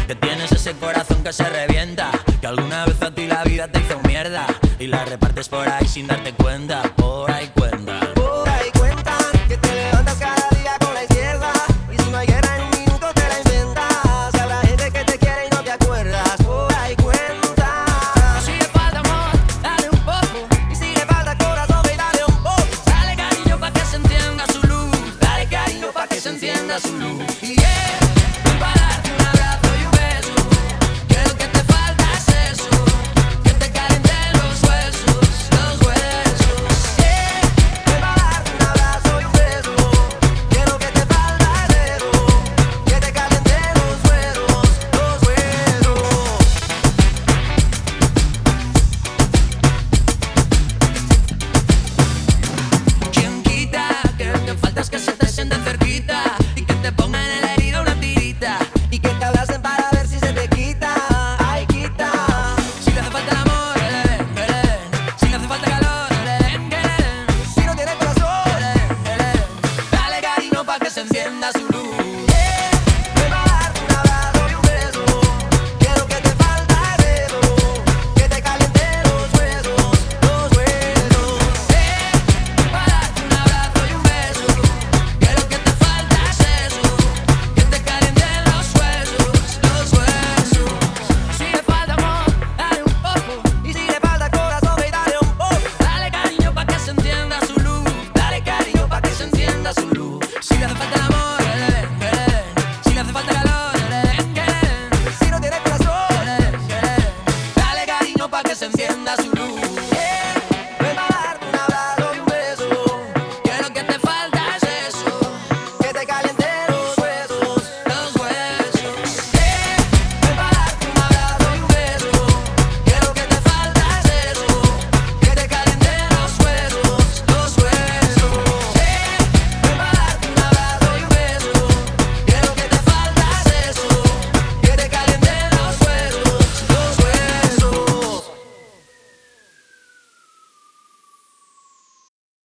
Que tienes ese corazón que se revienta, que alguna vez a ti la vida te hizo mierda y la repartes por ahí sin darte cuenta. Por ahí